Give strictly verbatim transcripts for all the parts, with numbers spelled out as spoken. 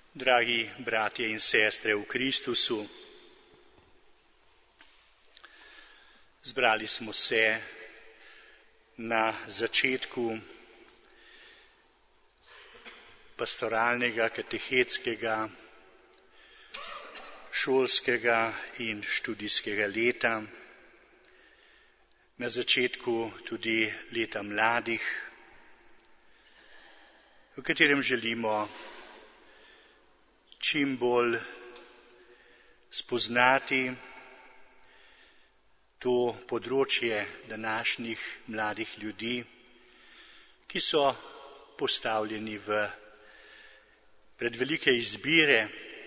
Dragi bratje in sestre v Kristusu, zbrali smo se na začetku pastoralnega, katehetskega, šolskega in študijskega leta, na začetku tudi leta mladih, v katerem želimo čim bolj spoznati to področje današnjih mladih ljudi, ki so postavljeni v pred velike izbire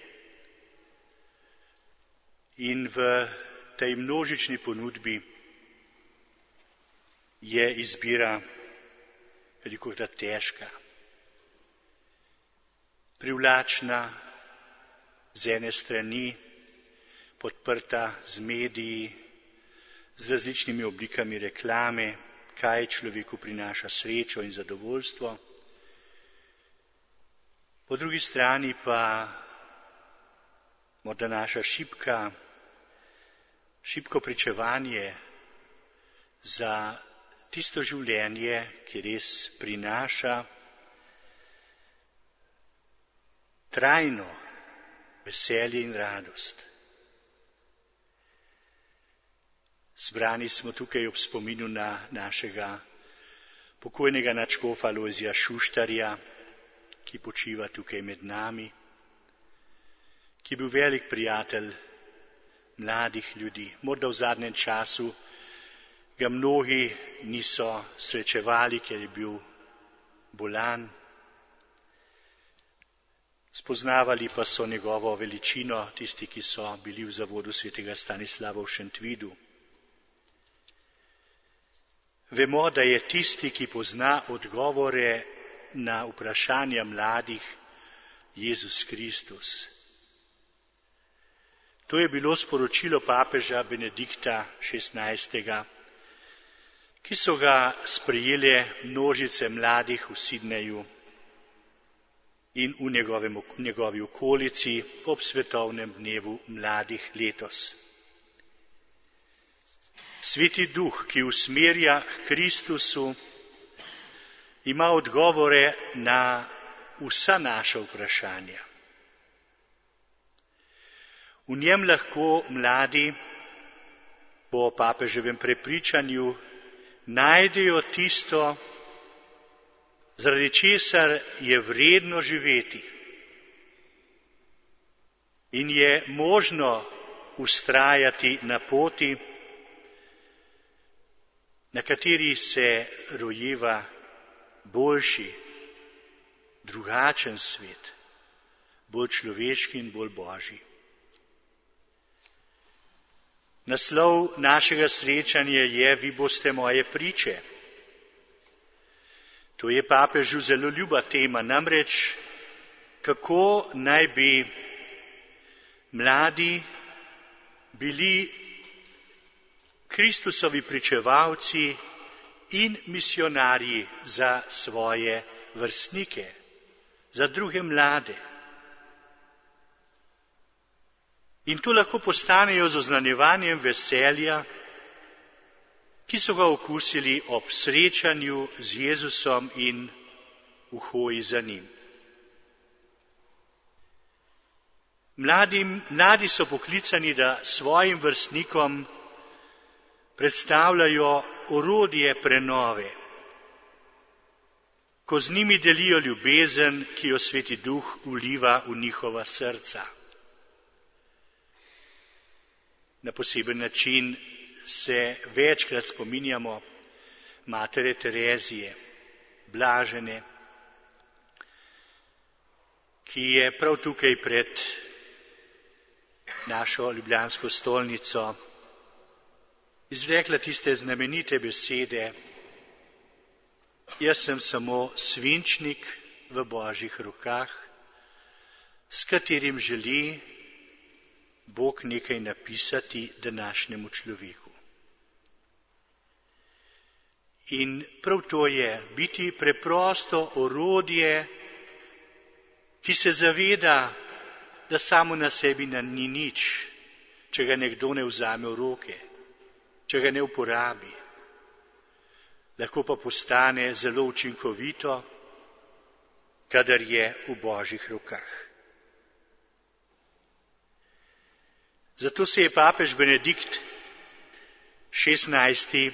in v tej množični ponudbi je izbira velikokrat težka, privlačna, z ene strani podprta z mediji, z različnimi oblikami reklame, kaj človeku prinaša srečo in zadovoljstvo. Po drugi strani pa morda naša šibka, šibko pričevanje za tisto življenje, ki res prinaša trajno veselje in radost. Zbrani smo tukaj ob spominu na našega pokojnega nadškofa Lojzija Šuštarja, ki počiva tukaj med nami, ki je bil velik prijatelj mladih ljudi. Morda v zadnjem času ga mnogi niso srečevali, ker je bil bolan, spoznavali pa so njegovo veličino tisti, ki so bili v zavodu svetega Stanislava v Šentvidu. Vemo, da je tisti, ki pozna odgovore na vprašanja mladih, Jezus Kristus. To je bilo sporočilo papeža Benedikta šestnajstega, ki so ga sprejele množice mladih v Sidneju in v, njegovem, v njegovi okolici ob svetovnem dnevu mladih letos. Sveti Duh, ki usmerja k Kristusu, ima odgovore na vsa naša vprašanja. V njem lahko mladi po papeževem prepričanju najdejo tisto, zaradi česar je vredno živeti in je možno vztrajati na poti, na kateri se rojeva boljši, drugačen svet, bolj človeški in bolj božji. Naslov našega srečanja je Vi boste moje priče. To je papežu zelo ljuba tema, namreč kako naj bi mladi bili Kristusovi pričevalci in misionarji za svoje vrstnike, za druge mlade. In to lahko postanejo z oznanjevanjem veselja, ki so ga okusili ob srečanju z Jezusom in v hoji za njim. Mladi, mladi so poklicani, da svojim vrstnikom predstavljajo orodje prenove, ko z njimi delijo ljubezen, ki jo Sveti Duh vliva v njihova srca. Na poseben način se večkrat spominjamo matere Terezije, blažene, ki je prav tukaj pred našo ljubljansko stolnico izrekla tiste znamenite besede: Jaz sem samo svinčnik v Božjih rokah, s katerim želi Bog nekaj napisati današnjemu človeku. In prav to je biti preprosto orodje ki se zaveda, da samo na sebi ni nič, če ga nekdo ne vzame v roke, če ga ne uporabi. Lahko pa postane zelo učinkovito, kadar je v Božjih rokah. Zato se je papež Benedikt šestnajsti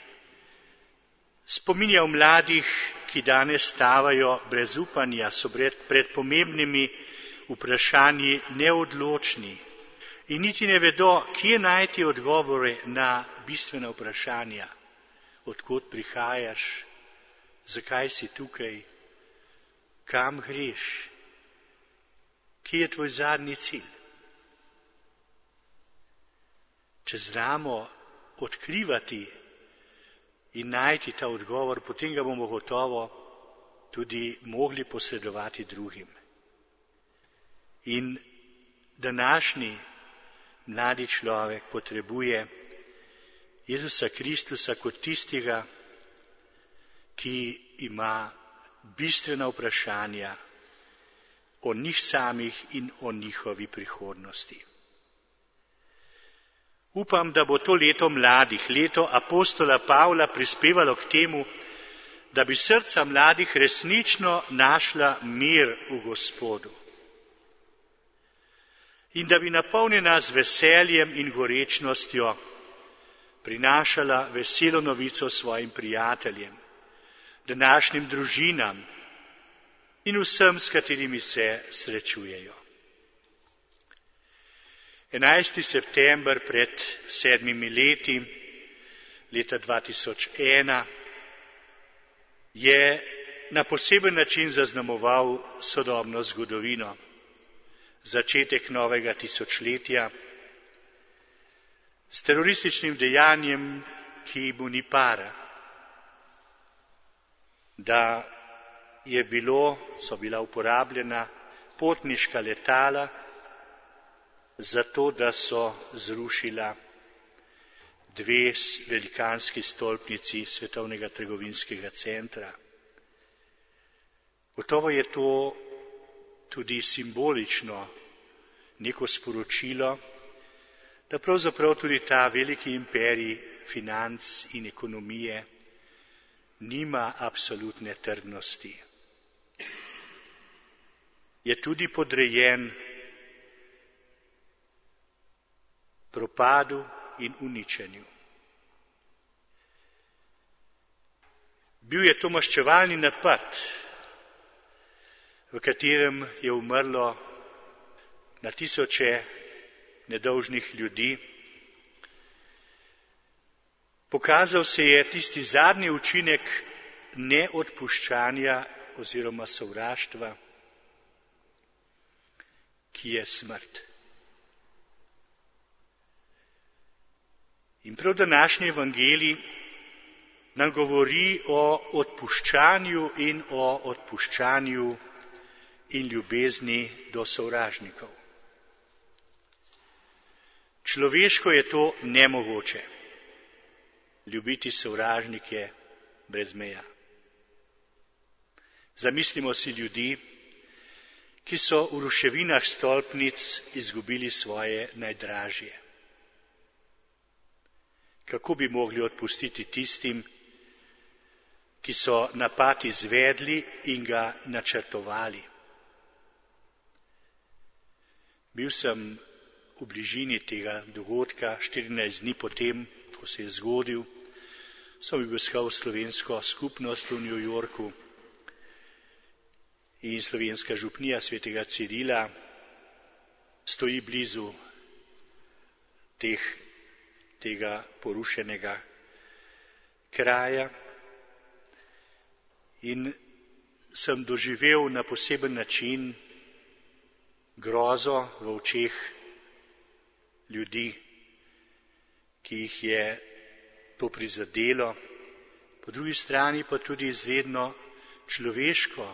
spominjal mladih, ki danes stavajo brez upanja, so pred pomembnimi vprašanji neodločni in niti ne vedo, kje najti odgovore na bistvena vprašanja. Odkot prihajaš, zakaj si tukaj, kam greš, kje je tvoj zadnji cilj. Če znamo odkrivati in najti ta odgovor, potem ga bomo gotovo tudi mogli posredovati drugim. In današnji mladi človek potrebuje Jezusa Kristusa kot tistega, ki ima bistvena vprašanja o njih samih in o njihovi prihodnosti. Upam, da bo to leto mladih, leto apostola Pavla prispevalo k temu, da bi srca mladih resnično našla mir v Gospodu in da bi napolnjena z veseljem in gorečnostjo prinašala veselo novico svojim prijateljem, današnjim družinam in vsem, s katerimi se srečujejo. enajsti september pred sedmimi leti, leta dva tisoč ena, je na poseben način zaznamoval sodobno zgodovino, začetek novega tisočletja, s terorističnim dejanjem, ki mu ni para, da je bilo, so bila uporabljena potniška letala, zato da so zrušila dve velikanski stolpnici Svetovnega trgovinskega centra. Gotovo je to tudi simbolično neko sporočilo, da pravzaprav tudi ta veliki imperij financ in ekonomije nima absolutne trdnosti. Je tudi podrejen propadu in uničenju. Bil je to maščevalni napad, v katerem je umrlo na tisoče nedolžnih ljudi. Pokazal se je tisti zadnji učinek neodpuščanja oziroma sovraštva, ki je smrt. In prav današnji evangelij nam govori o odpuščanju in o odpuščanju in ljubezni do sovražnikov. Človeško je to nemogoče, ljubiti sovražnike brez meja. Zamislimo si ljudi, ki so v ruševinah stolpnic izgubili svoje najdražje. Kako bi mogli odpustiti tistim, ki so napad izvedli in ga načrtovali? Bil sem v bližini tega dogodka, štirinajst dni potem, ko se je zgodil, sem obiskal slovensko skupnost v New Yorku in slovenska župnija svetega Cirila stoji blizu teh, tega porušenega kraja in sem doživel na poseben način grozo v očeh ljudi, ki jih je to prizadelo, po drugi strani pa tudi izredno človeško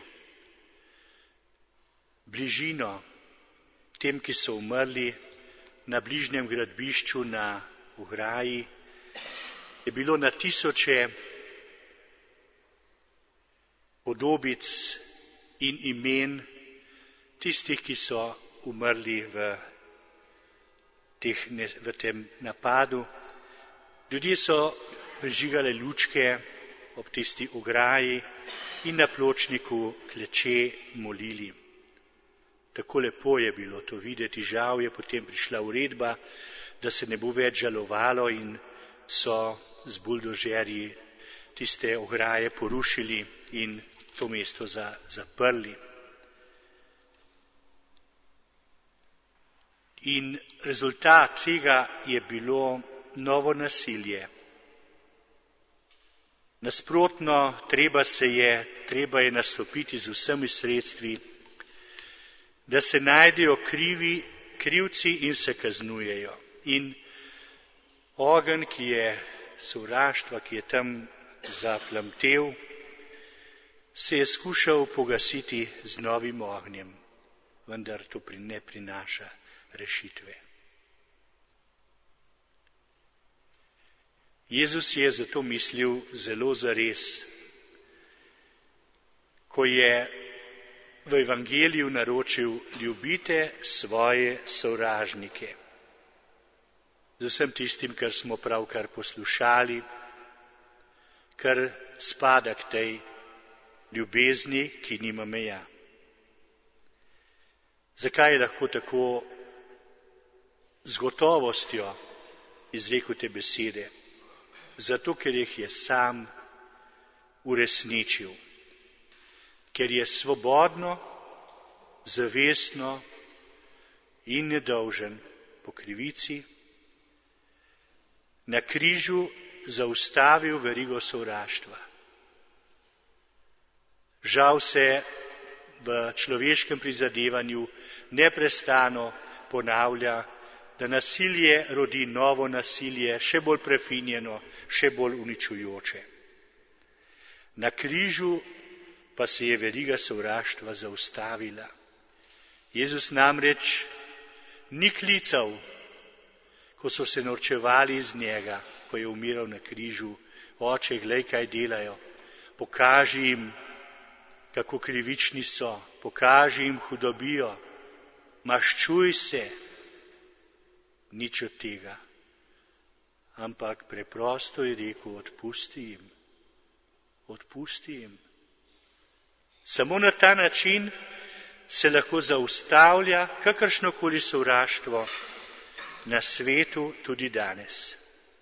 bližino tem, ki so umrli na bližnjem gradbišču na ograji, je bilo na tisoče podobic in imen tistih, ki so umrli v, teh, v tem napadu. Ljudje so prižigali lučke ob tisti ograji in na pločniku kleče molili. Tako lepo je bilo to videti, žal je potem prišla uredba, da se ne bo več žalovalo in so z buldožerji tiste ograje porušili in to mesto zaprli. In rezultat tega je bilo novo nasilje. Nasprotno, treba se je, treba je nastopiti z vsemi sredstvi, da se najdejo krivi, krivci in se kaznujejo. In ogenj, ki je sovraštva, ki je tam zaplamtel, se je skušal pogasiti z novim ognjem, vendar to ne prinaša rešitve. Jezus je zato mislil zelo zares, ko je v evangeliju naročil: ljubite svoje sovražnike. Z vsem tistim, kar smo pravkar poslušali, kar spada k tej ljubezni, ki nima meja. Zakaj je lahko tako z gotovostjo izrekel te besede? Zato, ker jih je sam uresničil. Ker je svobodno, zavestno in nedolžen po krivici na križu zaustavil verigo sovraštva. Žal se v človeškem prizadevanju neprestano ponavlja, da nasilje rodi novo nasilje, še bolj prefinjeno, še bolj uničujoče. Na križu pa se je veriga sovraštva zaustavila. Jezus namreč ni klical, ko so se norčevali iz njega, ko je umiral na križu: Oče, glej, kaj delajo, pokaži jim, kako krivični so, pokaži jim hudobijo, maščuj se. Nič od tega. Ampak preprosto je rekel: odpusti jim, odpusti jim. Samo na ta način se lahko zaustavlja kakršnokoli sovraštvo na svetu tudi danes.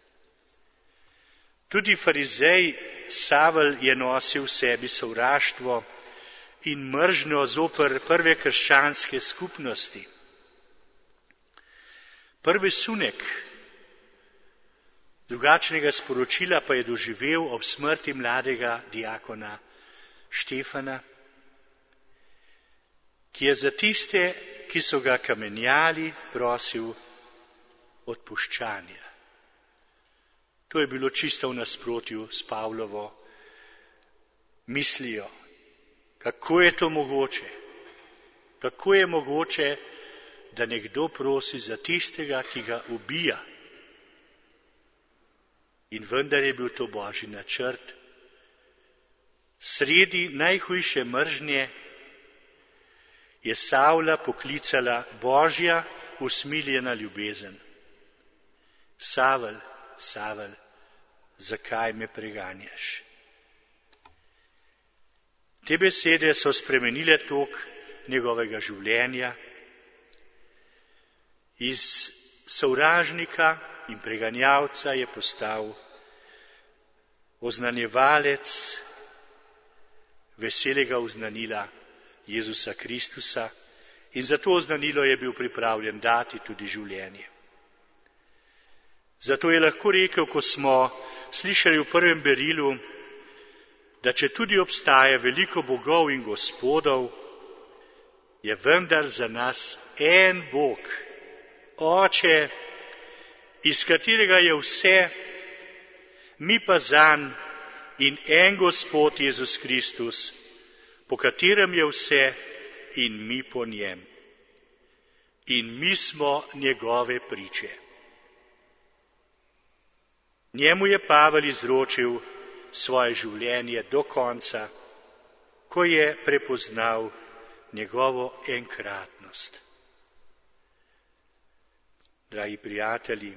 Tudi farizej Savel je nosil v sebi sovraštvo in mržnjo zoper prve krščanske skupnosti. Prvi sunek drugačnega sporočila pa je doživel ob smrti mladega diakona Štefana, ki je za tiste, ki so ga kamenjali, prosil odpuščanja. To je bilo čisto v nasprotju s Pavlovo mislijo. Kako je to mogoče? Kako je mogoče, da nekdo prosi za tistega, ki ga ubija? In vendar je bil to Božji načrt. Sredi najhujše mržnje je Savla poklicala Božja usmiljena ljubezen. Savel, Savel, zakaj me preganjaš? Te besede so spremenile tok njegovega življenja. Iz sovražnika in preganjavca je postal oznanjevalec veselega oznanila Jezusa Kristusa in za to oznanilo je bil pripravljen dati tudi življenje. Zato je lahko rekel, ko smo slišali v prvem berilu, da če tudi obstaja veliko bogov in gospodov, je vendar za nas en Bog, Oče, iz katerega je vse, mi pa zanj, in en Gospod Jezus Kristus, po katerem je vse in mi po njem. In mi smo njegove priče. Njemu je Pavel izročil svoje življenje do konca, ko je prepoznal, njegovo enkratnost. Dragi prijatelji,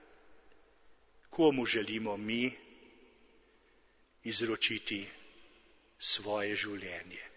komu želimo mi izročiti svoje življenje?